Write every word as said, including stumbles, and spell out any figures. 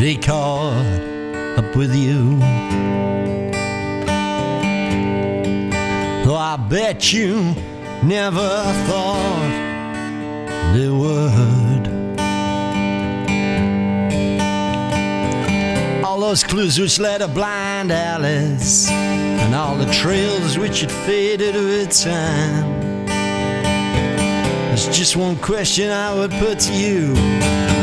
they caught up with you. Oh, I bet you never thought they would. All those clues which led to blind alleys, and all the trails which had faded with time. There's just one question I would put to you.